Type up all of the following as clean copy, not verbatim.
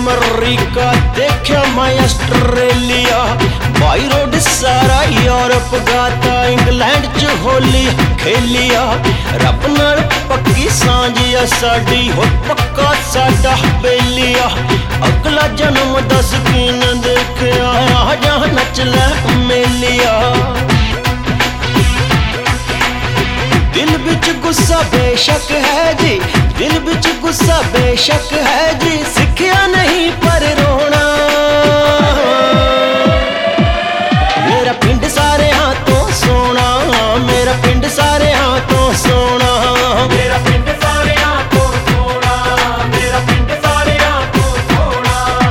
अमरीका, देखा मैं Australia, by road सारा यूरोप गाता, इंग्लैंड च होली खेलिया। रब नाल पक्की सांझिया साडी, हो पक्का साडा बेलिया। अगला जन्म दस की न देखिया, आ जा नच लै मेलिया। दिल बिच गुस्सा बेशक है जी, दिल बिच गुस्सा बेशक है जी, सिखिया नहीं पर रोना। मेरा पिंड सारे हाथों सोना, मेरा पिंड सारे हाथों सोना, मेरा पिंड सारे हाथों सोना, मेरा पिंड सारे हाथों सोना।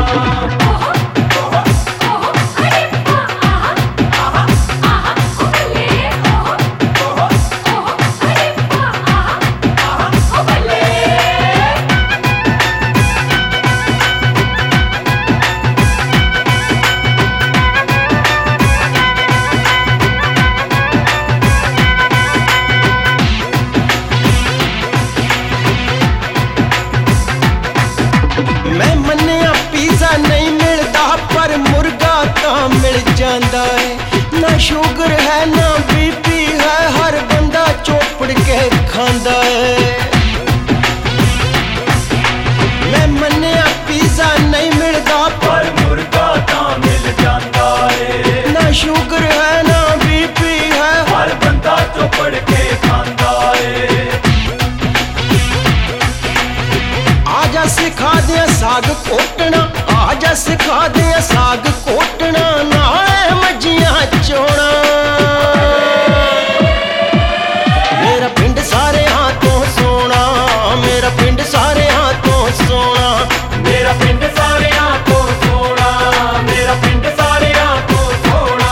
मैं मन्निया पिज़्ज़ा नहीं मिलता, पर मुर्गा तां मिल जांदा है। ना शुगर है ना बीपी है, हर बंदा चोपड़ के खांदा है। मैं मन्निया पिज़्ज़ा नहीं मिलता, पर मुर्गा तां मिल जांदा है। ना शुगर है ना बीपी है, हर बंदा चोपड़ के खांदा है। आजा सिखा दे साग कोटना, आजा सिखा दे साग कोटना, नाले मज्जियां चोना। मेरा पिंड सारे हाथों सोना, मेरा पिंड सारे हाथों सोना, मेरा पिंड सारे हाथों सोना, मेरा पिंड सारे हाथों सोना।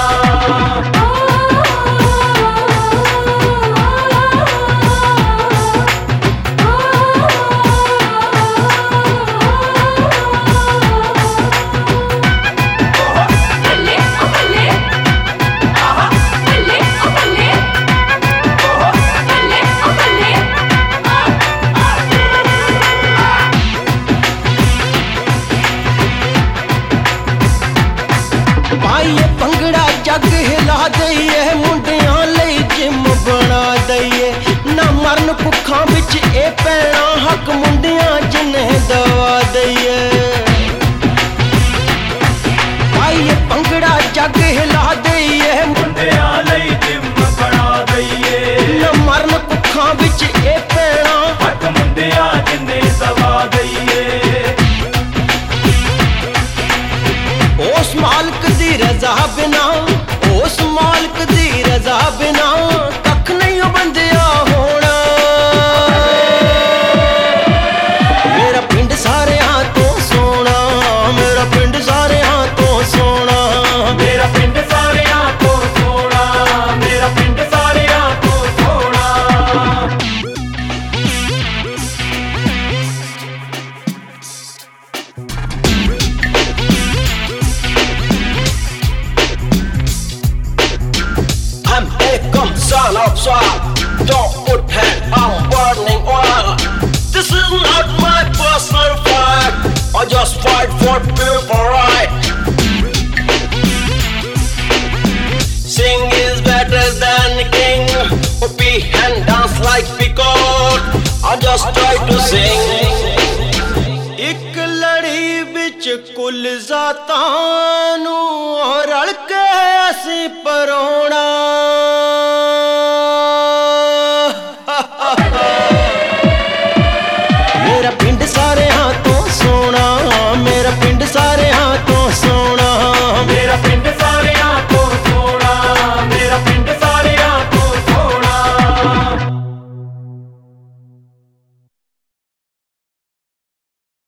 पाइए भंगड़ा जग हिला दईए, मुंडियां लई जिम बना दईए। ना मरन भुखां बिच ए पैना, हक मुंडियां जिन्हें दवा दईए। पाइए भंगड़ा जग हिला दईए, मुंडियां लई जिम बना दईए। ना मरन भुखां बिच ए पैना, हक मुंडियां जिन्हें दवा दईए। उस मालिक दी रजा बिना, उस मालिक दी रजा बिना, कख नहीं बंदिया होना। मेरा पिंड सारे हाथों सोना, मेरा पिंड सारे हाथों सोना, मेरा पिंड सारे हाथों सोना, मेरा पिंड सारे हाथों सोना। I'm Ekam, son of Swat. Don't put hand on burning oil. This is not my personal fight. I just fight for people right. Sing is better than king. Whoopee and dance like peacock. I just try to sing. एक लड़ी बिच कुल जातां नूं रल के असीं परोना।